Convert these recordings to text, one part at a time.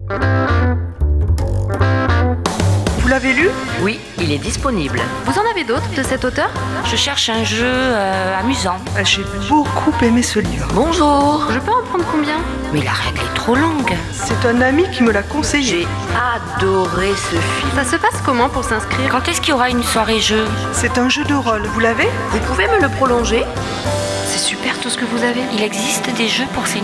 Vous l'avez lu ? Oui, il est disponible. Vous en avez d'autres de cet auteur ? Je cherche un jeu amusant. J'ai beaucoup aimé ce livre. Bonjour. Je peux en prendre combien ? Mais la règle est trop longue. C'est un ami qui me l'a conseillé. J'ai adoré ce film. Ça se passe comment pour s'inscrire ? Quand est-ce qu'il y aura une soirée jeu ? C'est un jeu de rôle. Vous l'avez ? Vous pouvez me le prolonger ? C'est super tout ce que vous avez. Il existe des jeux pour seniors ?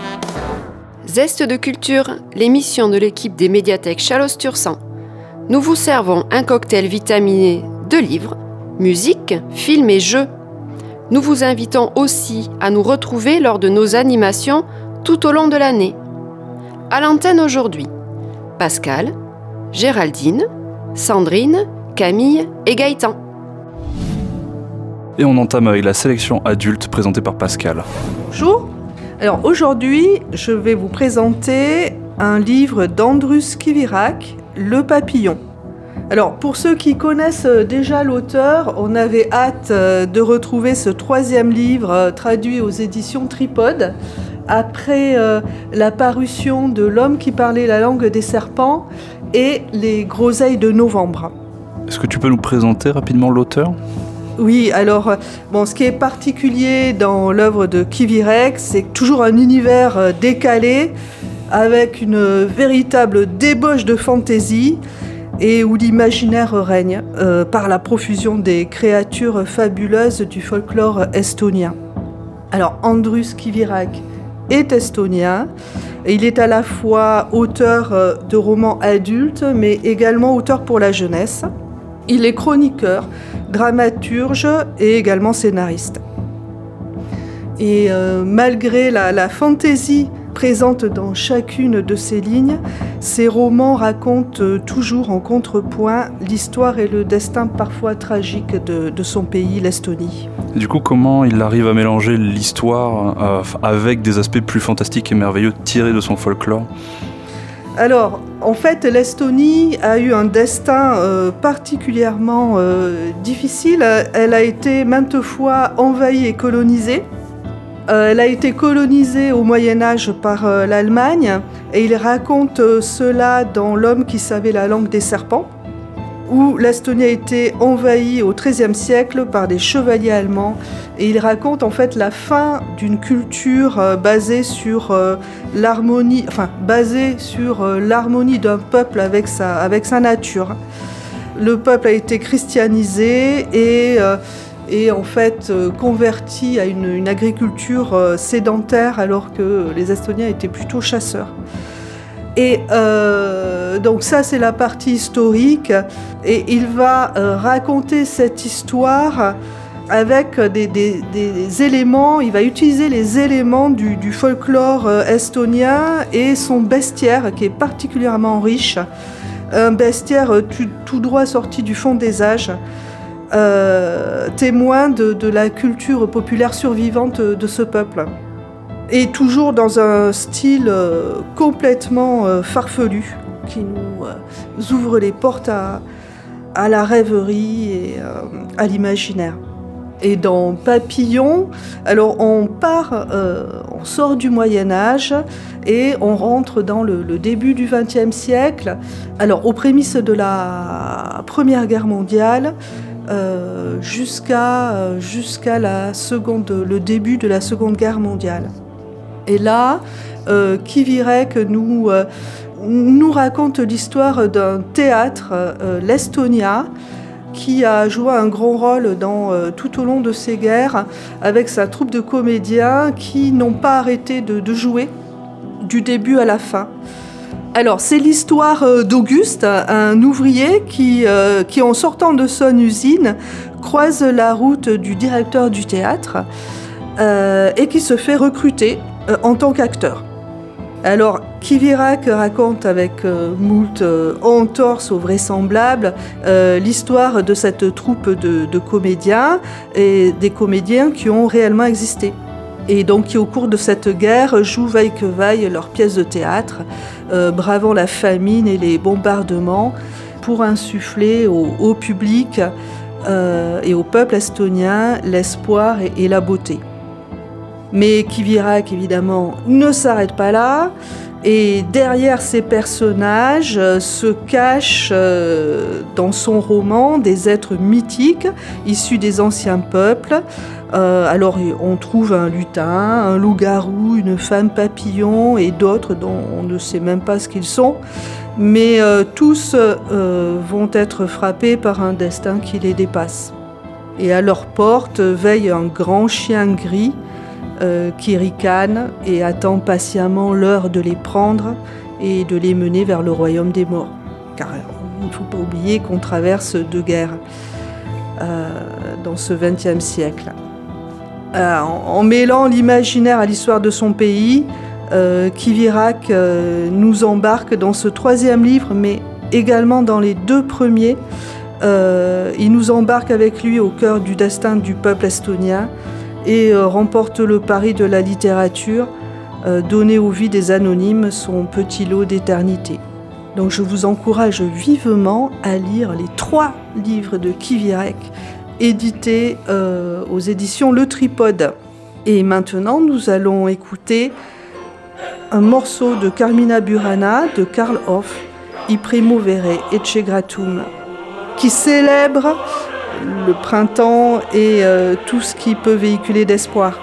Zeste de culture, l'émission de l'équipe des médiathèques Chalosse-Tursan. Nous vous servons un cocktail vitaminé de livres, musique, films et jeux. Nous vous invitons aussi à nous retrouver lors de nos animations tout au long de l'année. À l'antenne aujourd'hui, Pascal, Géraldine, Sandrine, Camille et Gaëtan. Et on entame avec la sélection adulte présentée par Pascal. Bonjour. Alors aujourd'hui, je vais vous présenter un livre d'Andrus Kivirak, Le Papillon. Alors pour ceux qui connaissent déjà l'auteur, on avait hâte de retrouver ce 3e livre traduit aux éditions Tripode après la parution de L'homme qui parlait la langue des serpents et Les groseilles de novembre. Est-ce que tu peux nous présenter rapidement l'auteur ? Oui, alors, ce qui est particulier dans l'œuvre de Kivirek, c'est toujours un univers décalé, avec une véritable débauche de fantaisie, et où l'imaginaire règne par la profusion des créatures fabuleuses du folklore estonien. Alors, Andrus Kivirak est estonien, et il est à la fois auteur de romans adultes, mais également auteur pour la jeunesse. Il est chroniqueur, dramaturge et également scénariste. Et malgré la fantaisie présente dans chacune de ses lignes, ses romans racontent toujours en contrepoint l'histoire et le destin parfois tragique de son pays, l'Estonie. Et du coup, comment il arrive à mélanger l'histoire avec des aspects plus fantastiques et merveilleux tirés de son folklore ? Alors, en fait, l'Estonie a eu un destin particulièrement difficile. Elle a été maintes fois envahie et colonisée. Elle a été colonisée au Moyen-Âge par l'Allemagne, et il raconte cela dans L'homme qui savait la langue des serpents, où l'Estonie a été envahie au XIIIe siècle par des chevaliers allemands. Et il raconte en fait la fin d'une culture basée sur l'harmonie d'un peuple avec sa nature. Le peuple a été christianisé et en fait converti à une agriculture sédentaire, alors que les Estoniens étaient plutôt chasseurs. Et donc ça, c'est la partie historique, et il va raconter cette histoire avec des éléments. Il va utiliser les éléments du folklore estonien et son bestiaire qui est particulièrement riche, un bestiaire tout droit sorti du fond des âges, témoin de la culture populaire survivante de ce peuple. Et toujours dans un style complètement farfelu, qui nous ouvre les portes à la rêverie et à l'imaginaire. Et dans Papillon, alors on sort du Moyen-Âge et on rentre dans le début du XXe siècle. Alors aux prémices de la Première Guerre mondiale, jusqu'à le début de la Seconde Guerre mondiale. Et là, Kivirek nous raconte l'histoire d'un théâtre, l'Estonia, qui a joué un grand rôle tout au long de ces guerres, avec sa troupe de comédiens qui n'ont pas arrêté de jouer du début à la fin. Alors, c'est l'histoire d'Auguste, un ouvrier qui, en sortant de son usine, croise la route du directeur du théâtre et qui se fait recruter en tant qu'acteur. Alors, Kivirak raconte avec moult entorses au vraisemblable l'histoire de cette troupe de comédiens et des comédiens qui ont réellement existé. Et donc qui, au cours de cette guerre, jouent vaille que vaille leurs pièces de théâtre, bravant la famine et les bombardements pour insuffler au public et au peuple estonien l'espoir et la beauté. Mais Kivirak, évidemment, ne s'arrête pas là. Et derrière ces personnages se cachent dans son roman des êtres mythiques issus des anciens peuples. Alors on trouve un lutin, un loup-garou, une femme papillon et d'autres dont on ne sait même pas ce qu'ils sont. Mais tous vont être frappés par un destin qui les dépasse. Et à leur porte veille un grand chien gris qui ricane et attend patiemment l'heure de les prendre et de les mener vers le royaume des morts. Car il ne faut pas oublier qu'on traverse deux guerres dans ce XXe siècle. En mêlant l'imaginaire à l'histoire de son pays, Quivirak nous embarque dans ce 3e livre, mais également dans les 2 premiers. Il nous embarque avec lui au cœur du destin du peuple estonien et remporte le pari de la littérature, donner aux vies des anonymes son petit lot d'éternité. Donc je vous encourage vivement à lire les 3 livres de Quivirak, édités aux éditions Le Tripode. Et maintenant, nous allons écouter un morceau de Carmina Burana de Carl Orff, I primo vere ecce gratum, qui célèbre le printemps et tout ce qui peut véhiculer d'espoir.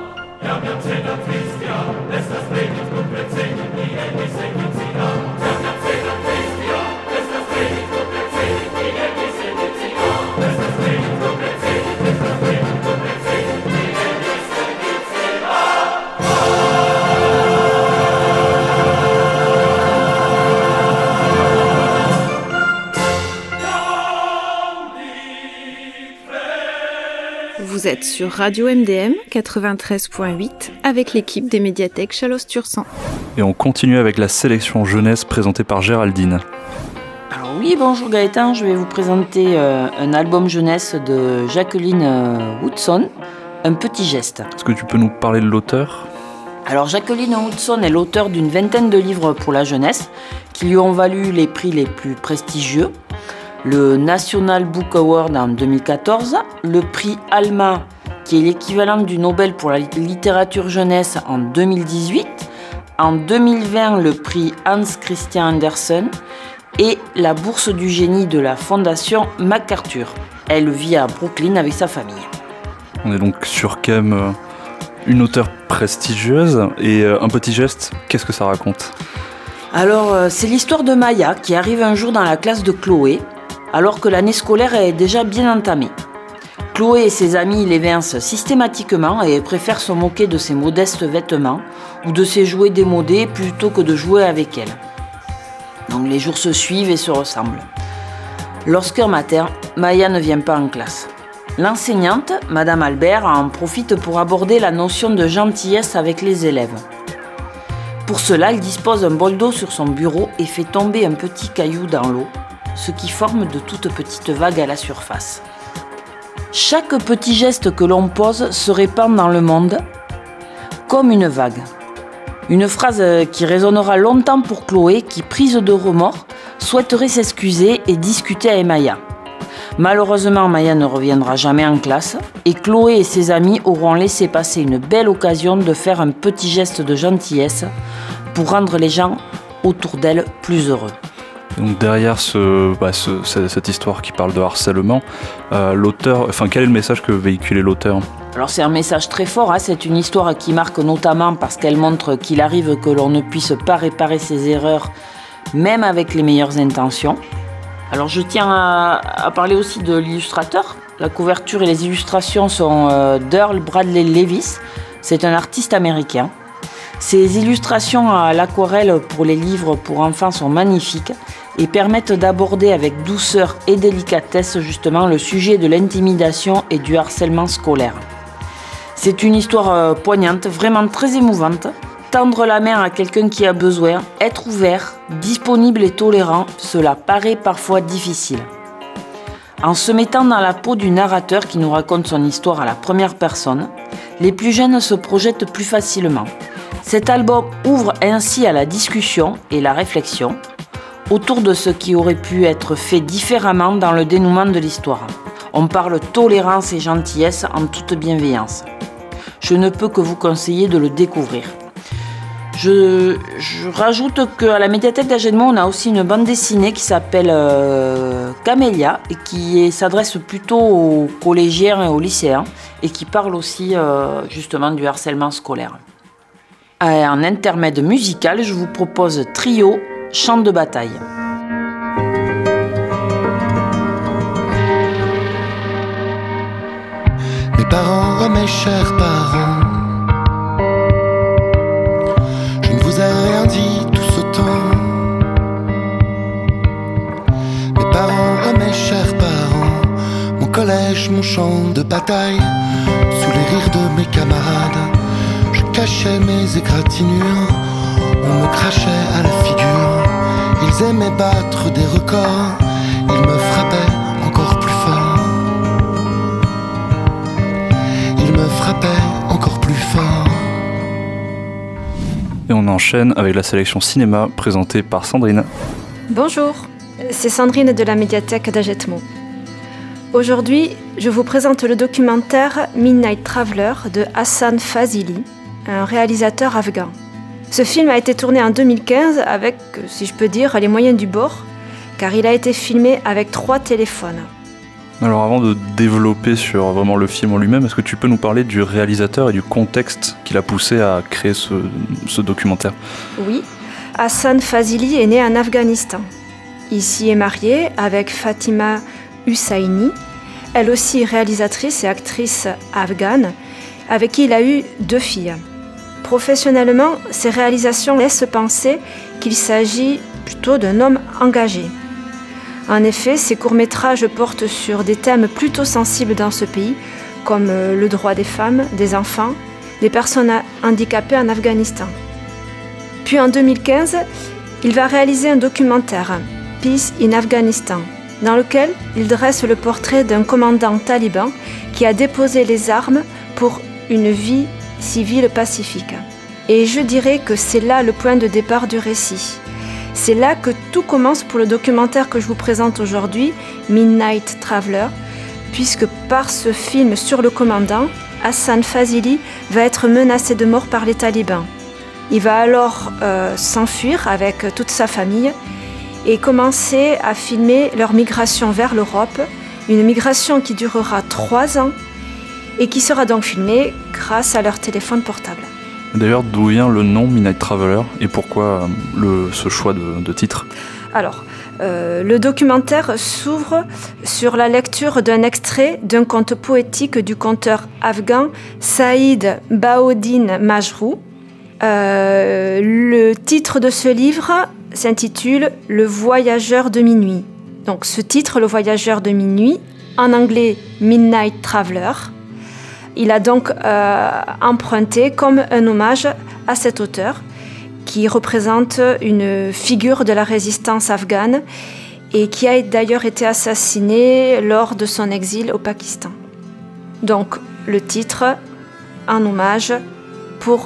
Vous êtes sur Radio MDM 93.8 avec l'équipe des médiathèques Chalosse-Tursan. Et on continue avec la sélection jeunesse présentée par Géraldine. Alors oui, bonjour Gaëtan, je vais vous présenter un album jeunesse de Jacqueline Woodson, Un petit geste. Est-ce que tu peux nous parler de l'auteur ? Alors Jacqueline Woodson est l'auteur d'une vingtaine de livres pour la jeunesse qui lui ont valu les prix les plus prestigieux. Le National Book Award en 2014, le prix Alma, qui est l'équivalent du Nobel pour la littérature jeunesse en 2018, en 2020 le prix Hans Christian Andersen et la bourse du génie de la fondation MacArthur. Elle vit à Brooklyn avec sa famille. On est donc sur Kem, une auteure prestigieuse, et Un petit geste, qu'est-ce que ça raconte ? Alors c'est l'histoire de Maya qui arrive un jour dans la classe de Chloé, alors que l'année scolaire est déjà bien entamée. Chloé et ses amis l'évincent systématiquement et préfèrent se moquer de ses modestes vêtements ou de ses jouets démodés plutôt que de jouer avec elle. Donc les jours se suivent et se ressemblent. Lorsqu'un matin, Maya ne vient pas en classe. L'enseignante, Madame Albert, en profite pour aborder la notion de gentillesse avec les élèves. Pour cela, elle dispose un bol d'eau sur son bureau et fait tomber un petit caillou dans l'eau, ce qui forme de toutes petites vagues à la surface. Chaque petit geste que l'on pose se répand dans le monde comme une vague. Une phrase qui résonnera longtemps pour Chloé qui, prise de remords, souhaiterait s'excuser et discuter avec Maya. Malheureusement, Maya ne reviendra jamais en classe et Chloé et ses amis auront laissé passer une belle occasion de faire un petit geste de gentillesse pour rendre les gens autour d'elle plus heureux. Donc derrière cette histoire qui parle de harcèlement, l'auteur, quel est le message que véhiculait l'auteur ? Alors c'est un message très fort, c'est une histoire qui marque notamment parce qu'elle montre qu'il arrive que l'on ne puisse pas réparer ses erreurs, même avec les meilleures intentions. Alors je tiens à parler aussi de l'illustrateur. La couverture et les illustrations sont d'Earl Bradley Levis, c'est un artiste américain. Ses illustrations à l'aquarelle pour les livres pour enfants sont magnifiques et permettent d'aborder avec douceur et délicatesse justement le sujet de l'intimidation et du harcèlement scolaire. C'est une histoire poignante, vraiment très émouvante. Tendre la main à quelqu'un qui a besoin, être ouvert, disponible et tolérant, cela paraît parfois difficile. En se mettant dans la peau du narrateur qui nous raconte son histoire à la première personne, les plus jeunes se projettent plus facilement. Cet album ouvre ainsi à la discussion et la réflexion autour de ce qui aurait pu être fait différemment dans le dénouement de l'histoire. On parle tolérance et gentillesse en toute bienveillance. Je ne peux que vous conseiller de le découvrir. Je rajoute qu'à la médiathèque d'Agenmont, on a aussi une bande dessinée qui s'appelle Camélia et qui s'adresse plutôt aux collégiens et aux lycéens et qui parle aussi justement du harcèlement scolaire. En intermède musical, je vous propose Trio, Chant de bataille. Mes parents, mes chers parents, je ne vous ai rien dit tout ce temps. Mes parents, mes chers parents, mon collège, mon champ de bataille, sous les rires de mes camarades, je cachais mes égratignures, on me crachait à la figure. Ils aimaient battre des records, ils me frappaient encore plus fort. Ils me frappaient encore plus fort. Et on enchaîne avec la sélection cinéma présentée par Sandrine. Bonjour, c'est Sandrine de la médiathèque d'Agenmont. Aujourd'hui, je vous présente le documentaire Midnight Traveler de Hassan Fazili, un réalisateur afghan. Ce film a été tourné en 2015 avec, si je peux dire, les moyens du bord, car il a été filmé avec 3 téléphones. Alors avant de développer sur vraiment le film en lui-même, est-ce que tu peux nous parler du réalisateur et du contexte qui l'a poussé à créer ce documentaire ? Oui, Hassan Fazili est né en Afghanistan. Il s'y est marié avec Fatima Hussaini, elle aussi réalisatrice et actrice afghane, avec qui il a eu 2 filles. Professionnellement, ses réalisations laissent penser qu'il s'agit plutôt d'un homme engagé. En effet, ses courts-métrages portent sur des thèmes plutôt sensibles dans ce pays, comme le droit des femmes, des enfants, des personnes handicapées en Afghanistan. Puis en 2015, il va réaliser un documentaire, Peace in Afghanistan, dans lequel il dresse le portrait d'un commandant taliban qui a déposé les armes pour une vie civile pacifique. Et je dirais que c'est là le point de départ du récit. C'est là que tout commence pour le documentaire que je vous présente aujourd'hui, Midnight Traveler, puisque par ce film sur le commandant, Hassan Fazili va être menacé de mort par les talibans. Il va alors s'enfuir avec toute sa famille et commencer à filmer leur migration vers l'Europe, une migration qui durera 3 ans et qui sera donc filmée grâce à leur téléphone portable. D'ailleurs, d'où vient le nom Midnight Traveler et pourquoi ce choix de titre ? Alors, le documentaire s'ouvre sur la lecture d'un extrait d'un conte poétique du conteur afghan Saïd Bahaudin Majrou. Le titre de ce livre s'intitule « Le voyageur de minuit ». Donc ce titre, « Le voyageur de minuit », en anglais « Midnight Traveler », il a donc emprunté comme un hommage à cet auteur qui représente une figure de la résistance afghane et qui a d'ailleurs été assassiné lors de son exil au Pakistan. Donc le titre en hommage pour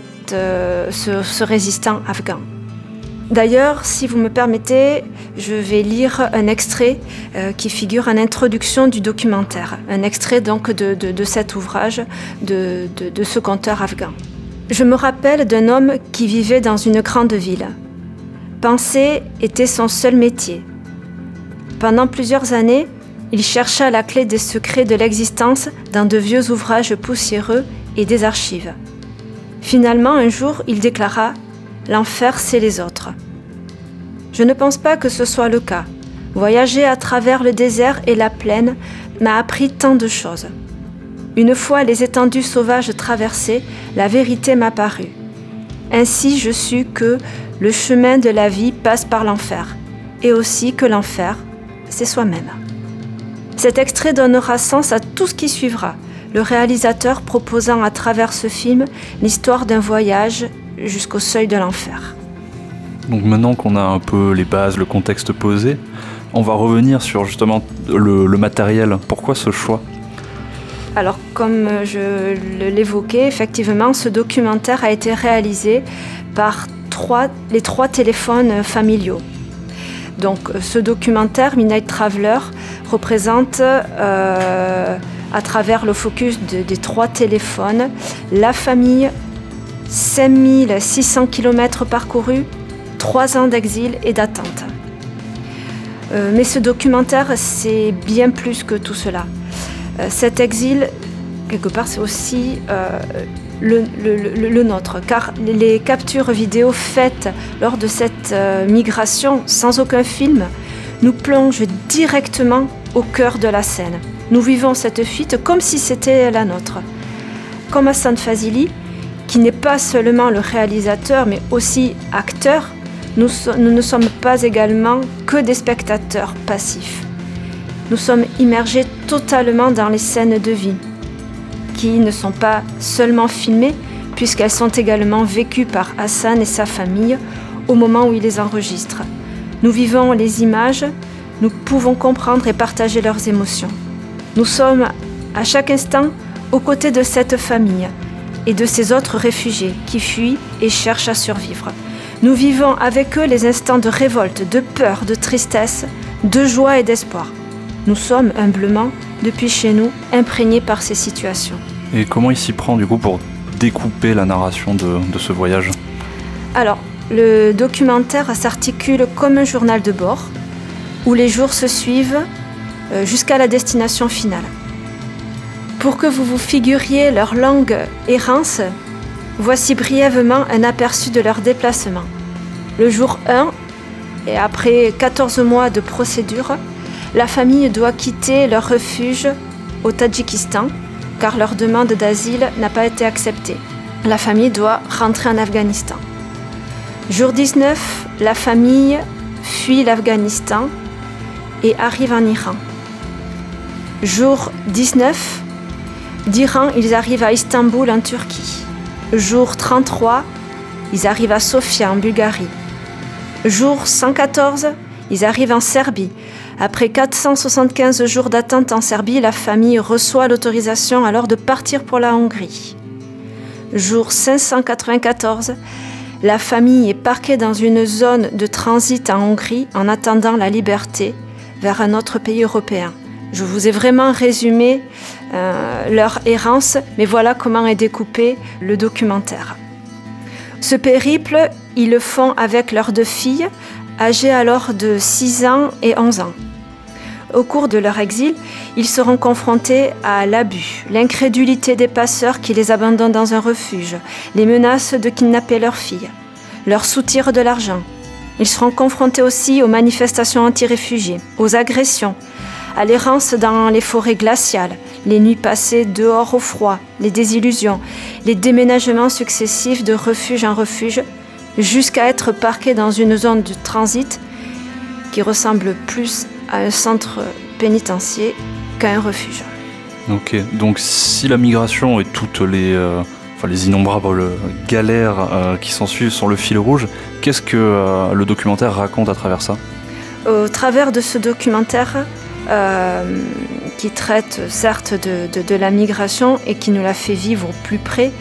ce résistant afghan. D'ailleurs, si vous me permettez, je vais lire un extrait qui figure en introduction du documentaire, un extrait donc de cet ouvrage de ce conteur afghan. Je me rappelle d'un homme qui vivait dans une grande ville. Penser était son seul métier. Pendant plusieurs années, il chercha la clé des secrets de l'existence dans de vieux ouvrages poussiéreux et des archives. Finalement, un jour, il déclara « L'enfer, c'est les autres ». Je ne pense pas que ce soit le cas. Voyager à travers le désert et la plaine m'a appris tant de choses. Une fois les étendues sauvages traversées, la vérité m'apparut. Ainsi, je sus que le chemin de la vie passe par l'enfer, et aussi que l'enfer, c'est soi-même. Cet extrait donnera sens à tout ce qui suivra, le réalisateur proposant à travers ce film l'histoire d'un voyage jusqu'au seuil de l'enfer. Donc maintenant qu'on a un peu les bases, le contexte posé, on va revenir sur justement le matériel. Pourquoi ce choix ? Alors, comme je l'évoquais, effectivement, ce documentaire a été réalisé par les 3 téléphones familiaux. Donc, ce documentaire, Midnight Traveler, représente, à travers le focus des 3 téléphones, la famille 5600 km parcourus, 3 ans d'exil et d'attente. Mais ce documentaire, c'est bien plus que tout cela. Cet exil, quelque part, c'est aussi le nôtre, car les captures vidéo faites lors de cette migration, sans aucun film, nous plongent directement au cœur de la scène. Nous vivons cette fuite comme si c'était la nôtre. Comme Hassan Fazili, qui n'est pas seulement le réalisateur, mais aussi acteur, nous ne sommes pas également que des spectateurs passifs. Nous sommes immergés totalement dans les scènes de vie, qui ne sont pas seulement filmées, puisqu'elles sont également vécues par Hassan et sa famille au moment où il les enregistre. Nous vivons les images, nous pouvons comprendre et partager leurs émotions. Nous sommes à chaque instant aux côtés de cette famille et de ces autres réfugiés qui fuient et cherchent à survivre. Nous vivons avec eux les instants de révolte, de peur, de tristesse, de joie et d'espoir. Nous sommes humblement, depuis chez nous, imprégnés par ces situations. Et comment il s'y prend du coup pour découper la narration de ce voyage ? Alors, le documentaire s'articule comme un journal de bord, où les jours se suivent jusqu'à la destination finale. Pour que vous vous figuriez leur longue errance, voici brièvement un aperçu de leur déplacement. Le jour 1, et après 14 mois de procédure, la famille doit quitter leur refuge au Tadjikistan, car leur demande d'asile n'a pas été acceptée. La famille doit rentrer en Afghanistan. Jour 19, la famille fuit l'Afghanistan et arrive en Iran. Jour 19, d'Iran, ils arrivent à Istanbul en Turquie. Jour 33, ils arrivent à Sofia en Bulgarie. Jour 114, ils arrivent en Serbie. Après 475 jours d'attente en Serbie, la famille reçoit l'autorisation alors de partir pour la Hongrie. Jour 594, la famille est parquée dans une zone de transit en Hongrie en attendant la liberté vers un autre pays européen. Je vous ai vraiment résumé leur errance, mais voilà comment est découpé le documentaire. Ce périple, ils le font avec leurs 2 filles, âgées alors de 6 ans et 11 ans. Au cours de leur exil, ils seront confrontés à l'abus, l'incrédulité des passeurs qui les abandonnent dans un refuge, les menaces de kidnapper leurs filles, leur soutire de l'argent. Ils seront confrontés aussi aux manifestations anti-réfugiés, aux agressions, à l'errance dans les forêts glaciales, les nuits passées dehors au froid, les désillusions, les déménagements successifs de refuge en refuge, jusqu'à être parqués dans une zone de transit qui ressemble plus à un centre pénitentiaire qu'à un refuge. Ok, donc si la migration et toutes les innombrables galères qui s'ensuivent sont le fil rouge, qu'est-ce que le documentaire raconte à travers ça ? Au travers de ce documentaire, qui traite certes de la migration et qui nous la fait vivre au plus près,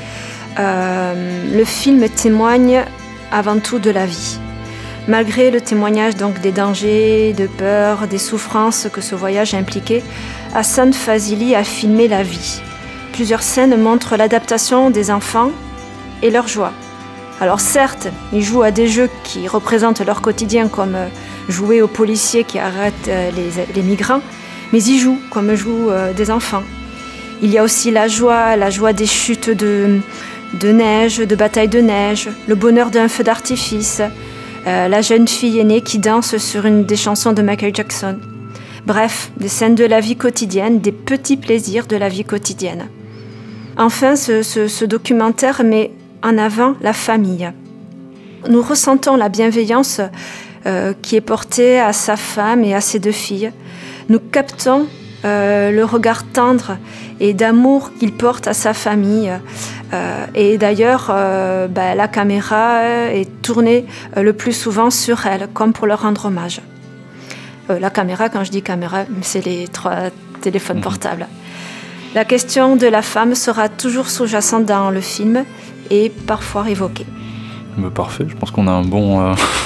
le film témoigne avant tout de la vie. Malgré le témoignage donc des dangers, de peurs, des souffrances que ce voyage impliquait, Hassan Fazili a filmé la vie. Plusieurs scènes montrent l'adaptation des enfants et leur joie. Alors certes, ils jouent à des jeux qui représentent leur quotidien comme jouer aux policiers qui arrêtent les migrants, mais ils jouent comme jouent des enfants. Il y a aussi la joie des chutes de neige, de batailles de neige, le bonheur d'un feu d'artifice, la jeune fille aînée qui danse sur une des chansons de Michael Jackson. Bref, des scènes de la vie quotidienne, des petits plaisirs de la vie quotidienne. Enfin, ce documentaire met en avant la famille. Nous ressentons la bienveillance qui est portée à sa femme et à ses 2 filles. Nous captons le regard tendre et d'amour qu'il porte à sa famille. Et d'ailleurs, la caméra est tournée le plus souvent sur elle, comme pour leur rendre hommage. La caméra, quand je dis caméra, c'est les 3 téléphones portables. La question de la femme sera toujours sous-jacente dans le film et parfois évoquée. Parfait, je pense qu'on a un bon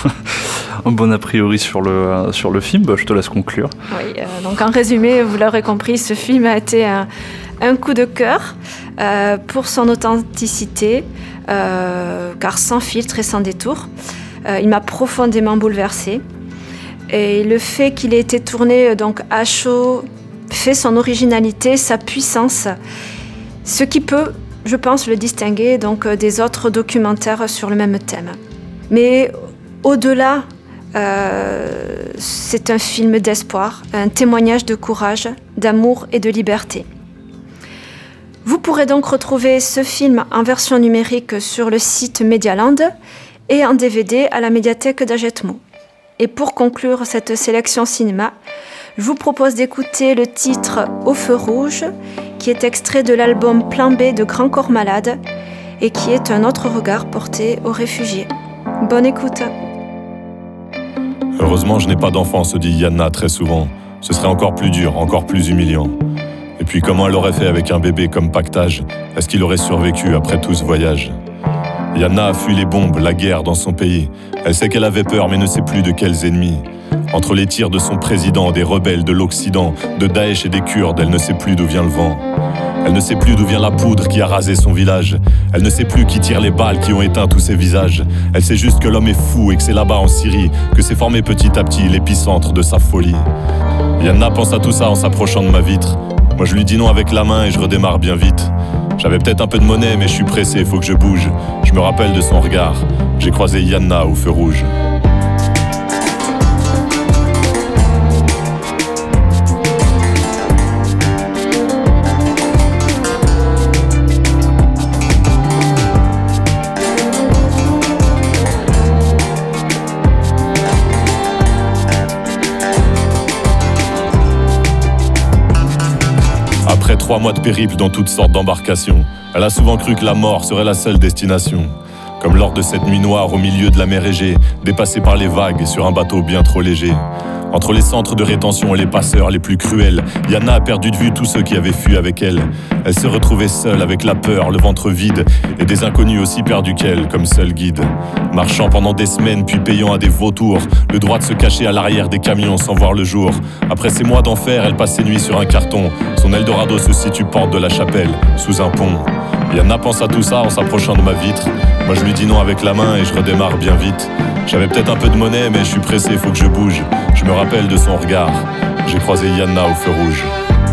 a priori sur le film. Je te laisse conclure. Oui, donc en résumé, vous l'aurez compris, ce film a été un coup de cœur pour son authenticité, car sans filtre et sans détour. Il m'a profondément bouleversée. Et le fait qu'il ait été tourné donc à chaud fait son originalité, sa puissance, ce qui peut, je pense, le distinguer donc des autres documentaires sur le même thème. Mais au-delà, c'est un film d'espoir, un témoignage de courage, d'amour et de liberté. Vous pourrez donc retrouver ce film en version numérique sur le site Medialand et en DVD à la médiathèque d'Agetmo. Et pour conclure cette sélection cinéma, je vous propose d'écouter le titre « Au feu rouge » qui est extrait de l'album Plan B de Grand Corps Malade et qui est un autre regard porté aux réfugiés. Bonne écoute. Heureusement, je n'ai pas d'enfant, se dit Yana très souvent. Ce serait encore plus dur, encore plus humiliant. Et puis comment elle aurait fait avec un bébé comme pactage? Est-ce qu'il aurait survécu après tout ce voyage? Yana a fui les bombes, la guerre dans son pays. Elle sait qu'elle avait peur mais ne sait plus de quels ennemis. Entre les tirs de son président, des rebelles de l'Occident, de Daesh et des Kurdes, elle ne sait plus d'où vient le vent. Elle ne sait plus d'où vient la poudre qui a rasé son village. Elle ne sait plus qui tire les balles qui ont éteint tous ses visages. Elle sait juste que l'homme est fou et que c'est là-bas en Syrie que s'est formé petit à petit l'épicentre de sa folie. Yana pense à tout ça en s'approchant de ma vitre. Moi je lui dis non avec la main et je redémarre bien vite. J'avais peut-être un peu de monnaie mais je suis pressé, faut que je bouge. Je me rappelle de son regard. J'ai croisé Yana au feu rouge. Après 3 mois de périple dans toutes sortes d'embarcations, elle a souvent cru que la mort serait la seule destination. Comme lors de cette nuit noire au milieu de la mer Égée, dépassée par les vagues sur un bateau bien trop léger. Entre les centres de rétention et les passeurs les plus cruels, Yana a perdu de vue tous ceux qui avaient fui avec elle. Elle s'est retrouvée seule avec la peur, le ventre vide, et des inconnus aussi perdus qu'elle, comme seul guide. Marchant pendant des semaines, puis payant à des vautours, le droit de se cacher à l'arrière des camions sans voir le jour. Après ces mois d'enfer, elle passe ses nuits sur un carton. Son Eldorado se situe porte de la Chapelle, sous un pont. Yana pense à tout ça en s'approchant de ma vitre. Moi je lui dis non avec la main et je redémarre bien vite. J'avais peut-être un peu de monnaie mais je suis pressé, faut que je bouge. Je me rappelle de son regard. J'ai croisé Yana au feu rouge.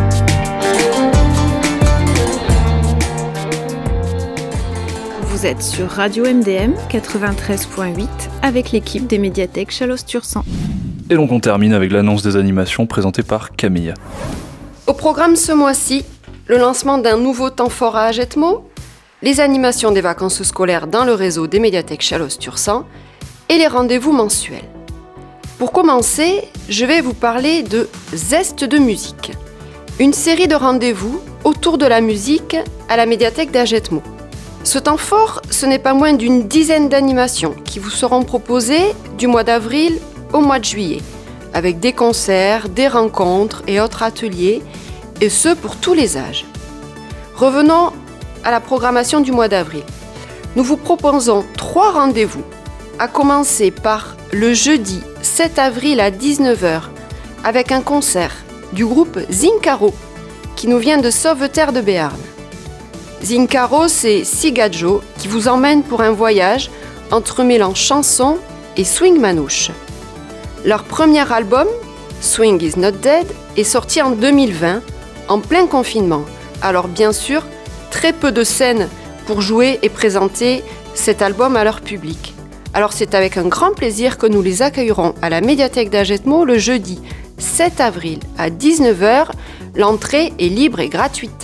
Vous êtes sur Radio MDM 93.8 avec l'équipe des médiathèques Chalosse-Tursan. Et donc on termine avec l'annonce des animations présentée par Camille. Au programme ce mois-ci, le lancement d'un nouveau temps fort à Agetmo, les animations des vacances scolaires dans le réseau des médiathèques Chalosse-Tursan et les rendez-vous mensuels. Pour commencer, je vais vous parler de Zeste de musique, une série de rendez-vous autour de la musique à la médiathèque d'Agetmo. Ce temps fort, ce n'est pas moins d'une dizaine d'animations qui vous seront proposées du mois d'avril au mois de juillet, avec des concerts, des rencontres et autres ateliers, et ce pour tous les âges. Revenons à la programmation du mois d'avril. Nous vous proposons 3 rendez-vous, à commencer par le jeudi 7 avril à 19h, avec un concert du groupe Zincaro, qui nous vient de Sauveterre de Béarn. Zincaro, c'est Sigadjo qui vous emmène pour un voyage entremêlant chansons et swing manouche. Leur premier album, Swing is Not Dead, est sorti en 2020, en plein confinement. Alors bien sûr, très peu de scènes pour jouer et présenter cet album à leur public. Alors c'est avec un grand plaisir que nous les accueillerons à la médiathèque d'Agetmo le jeudi 7 avril à 19h. L'entrée est libre et gratuite.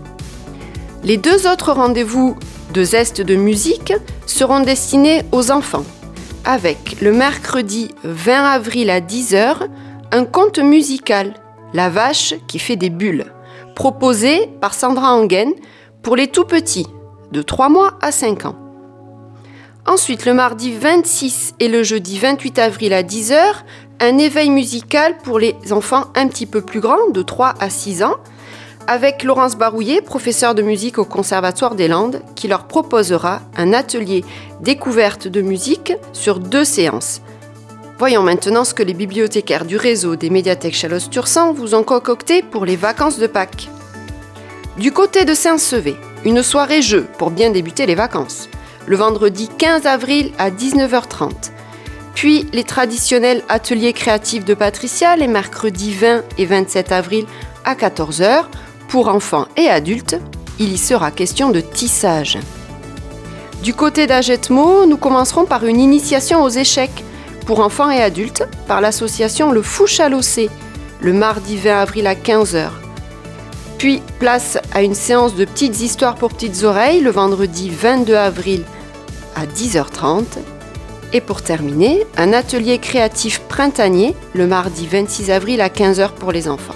Les 2 autres rendez-vous de Zeste de musique seront destinés aux enfants, avec le mercredi 20 avril à 10h, un conte musical, La vache qui fait des bulles, proposé par Sandra Angen pour les tout-petits, de 3 mois à 5 ans. Ensuite, le mardi 26 et le jeudi 28 avril à 10h, un éveil musical pour les enfants un petit peu plus grands, de 3 à 6 ans, avec Laurence Barouillet, professeure de musique au Conservatoire des Landes, qui leur proposera un atelier découverte de musique sur 2 séances. Voyons maintenant ce que les bibliothécaires du réseau des médiathèques Chalosse-Tursan vous ont concocté pour les vacances de Pâques. Du côté de Saint-Sevé, une soirée jeu pour bien débuter les vacances. Le vendredi 15 avril à 19h30. Puis les traditionnels ateliers créatifs de Patricia les mercredis 20 et 27 avril à 14h. Pour enfants et adultes, il y sera question de tissage. Du côté d'Agetmo, nous commencerons par une initiation aux échecs pour enfants et adultes par l'association Le Fou Chalossé, le mardi 20 avril à 15h. Puis place à une séance de petites histoires pour petites oreilles le vendredi 22 avril à 10h30. Et pour terminer, un atelier créatif printanier le mardi 26 avril à 15h pour les enfants.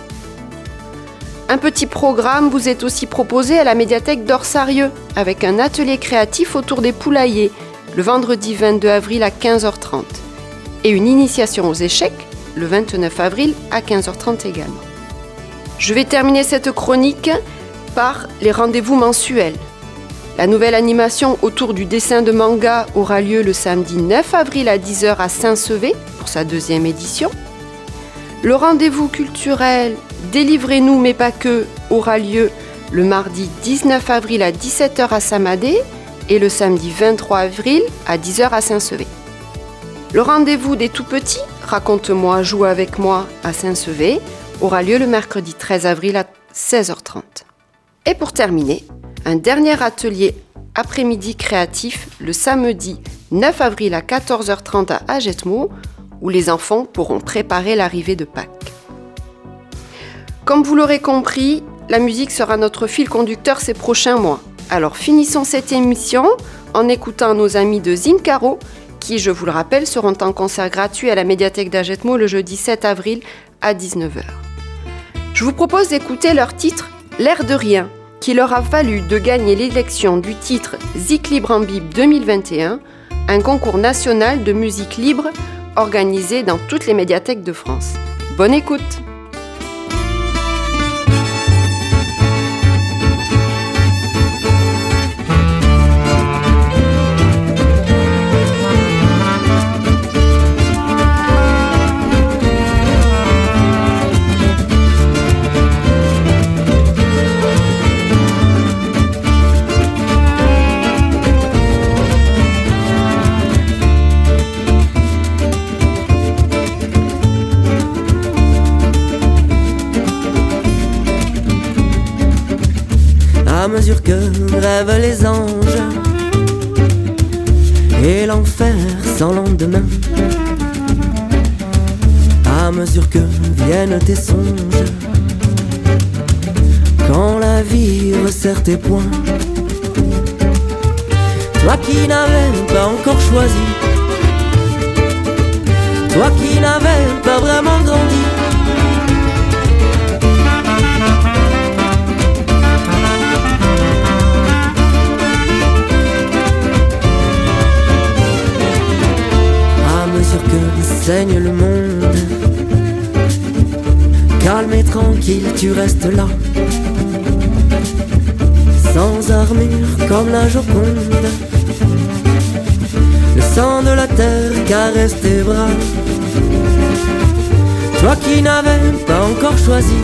Un petit programme vous est aussi proposé à la médiathèque d'Orsarieux avec un atelier créatif autour des poulaillers le vendredi 22 avril à 15h30 et une initiation aux échecs le 29 avril à 15h30 également. Je vais terminer cette chronique par les rendez-vous mensuels. La nouvelle animation autour du dessin de manga aura lieu le samedi 9 avril à 10h à Saint-Sevé pour sa 2e édition. Le rendez-vous culturel Délivrez-nous mais pas que aura lieu le mardi 19 avril à 17h à Samadé et le samedi 23 avril à 10h à Saint-Sevé. Le rendez-vous des tout-petits Raconte-moi, joue avec moi à Saint-Sevé aura lieu le mercredi 13 avril à 16h30. Et pour terminer, un dernier atelier après-midi créatif le samedi 9 avril à 14h30 à Agetmo où les enfants pourront préparer l'arrivée de Pâques. Comme vous l'aurez compris, la musique sera notre fil conducteur ces prochains mois. Alors finissons cette émission en écoutant nos amis de Zincaro qui, je vous le rappelle, seront en concert gratuit à la médiathèque d'Agetmo le jeudi 7 avril à 19h. Je vous propose d'écouter leur titre « L'air de rien » qui leur a valu de gagner l'élection du titre Zik Libre en Bib 2021, un concours national de musique libre organisé dans toutes les médiathèques de France. Bonne écoute! À mesure que rêvent les anges et l'enfer sans lendemain, à mesure que viennent tes songes, quand la vie resserre tes poings, toi qui n'avais pas encore choisi, toi qui n'avais pas vraiment grandi, que saigne le monde, calme et tranquille tu restes là, sans armure comme la Joconde, le sang de la terre caresse tes bras, toi qui n'avais pas encore choisi,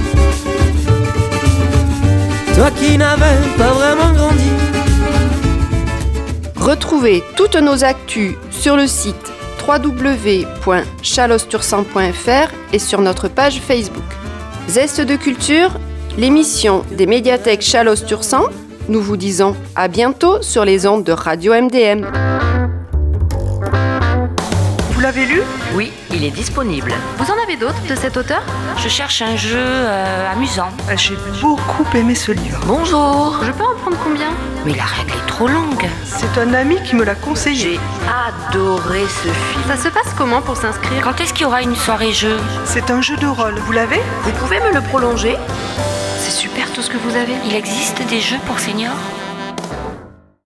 toi qui n'avais pas vraiment grandi. Retrouvez toutes nos actus sur le site www.chalostursan.fr et sur notre page Facebook. Zeste de culture, l'émission des médiathèques Chalos-Tursan. Nous vous disons à bientôt sur les ondes de Radio MDM. Vous l'avez lu ? Oui, il est disponible. Vous en avez d'autres de cet auteur ? Je cherche un jeu amusant. J'ai beaucoup aimé ce livre. Bonjour. Je peux en prendre combien ? Mais la règle est trop longue. C'est un ami qui me l'a conseillé. J'ai adoré ce film. Ça se passe comment pour s'inscrire ? Quand est-ce qu'il y aura une soirée jeu ? C'est un jeu de rôle. Vous l'avez ? Vous pouvez me le prolonger ? C'est super tout ce que vous avez. Il existe des jeux pour seniors ?